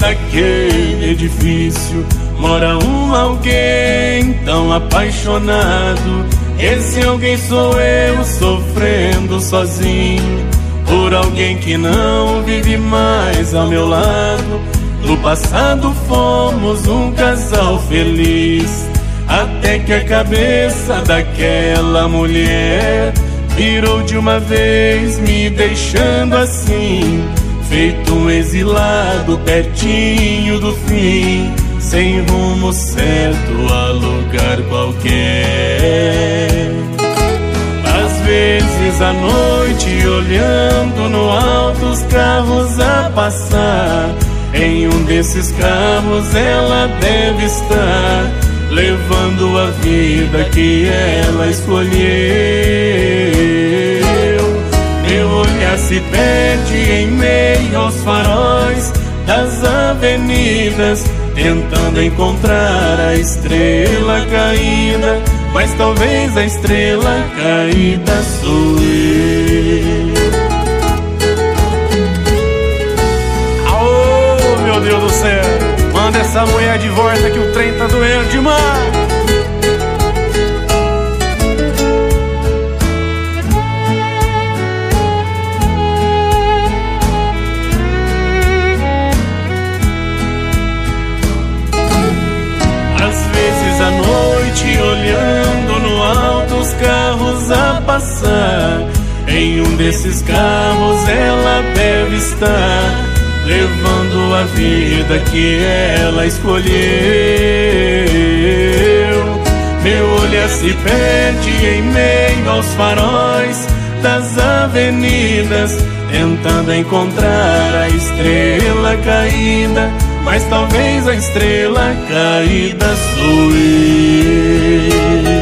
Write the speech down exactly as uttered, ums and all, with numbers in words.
daquele edifício mora um alguém tão apaixonado. Esse alguém sou eu, sofrendo sozinho por alguém que não vive mais ao meu lado. No passado fomos um casal feliz, até que a cabeça daquela mulher virou de uma vez, me deixando assim, feito um exilado pertinho do fim, sem rumo certo a lugar qualquer. Às vezes à noite, olhando no alto os carros a passar, em um desses carros ela deve estar, levando a vida que ela escolheu. Meu olhar se perde em meio aos faróis das avenidas, tentando encontrar a estrela caída, mas talvez a estrela caída sou eu. Aô, meu Deus do céu, manda essa mulher de volta que o trem tá doendo demais. À noite, olhando no alto os carros a passar, em um desses carros ela deve estar, levando a vida que ela escolheu. Meu olhar se perde em meio aos faróis das avenidas, tentando encontrar a estrela caída, mas talvez a estrela caída sou eu.